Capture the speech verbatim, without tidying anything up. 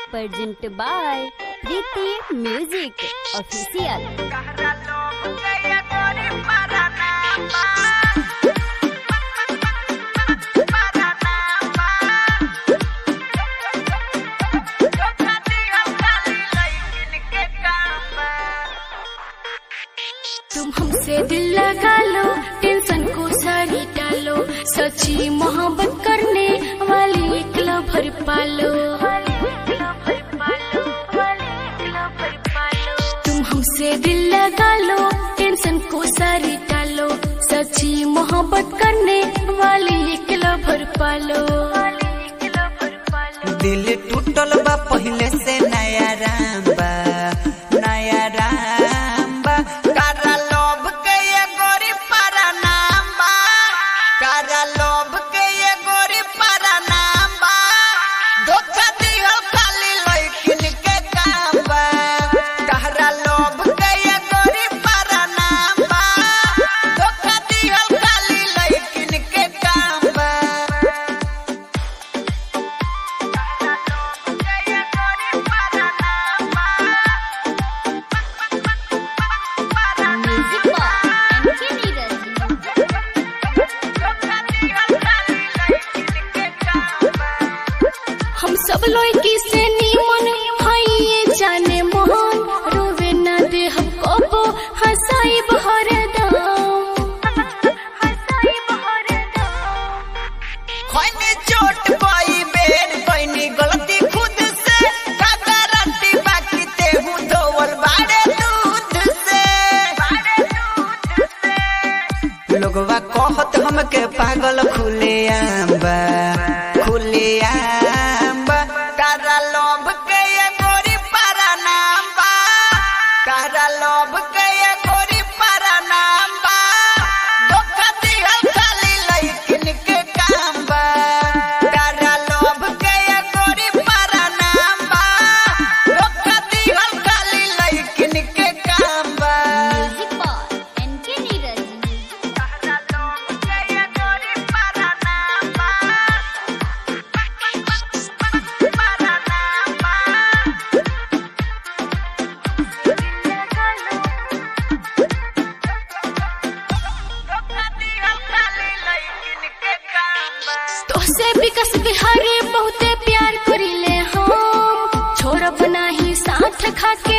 Present by Preeti music official. तुम हमसे दिल लगा लो, टेंशन को सारी डालो, सच्ची मोहब्बत करने वाली एक लवर पालो। तुम हमसे दिल लगा लो, टेंशन को सारी डालो, सच्ची मोहब्बत करने वाली एक लवर पालो। दिल टूटल बा पहले से नया राम बा, नया राम बा, कारा लोभ के ये गोरी पारा नाम बा, कारा लोभ के ये गोरी पारा नाम बा, धोखा दियो खाली लइकिन के काम बा, कारा लोभ के ये गोरी पारा नाम बा, धोखा दियो खाली लइकिन के काम बा। हम सब लड़की से नीमन हाइये जाने मोहन, रोवे न दे हम कबो हंसाई बहर दम। खोइनी चोट पाई बेर कोइनी गलती खुद से, का गारंटी बाकी ते हूँ धोवल बाड़े दूध से। लोगवा कहत हमके पागल खुले आंबा, खुले आंबा, कारा लोभ के ये गोरी पारा नाम बा, कारा लोभ के ये गोरी पारा नाम बा, धोखा दिहल खाली लइकिन के काम बा, कारा लोभ के ये गोरी पारा नाम बा, धोखा दिहल खाली लइकिन के काम बा। तोहसे विकास बिहारी बहुते प्यार करिले हम, छोड़ब नाही साथ खाके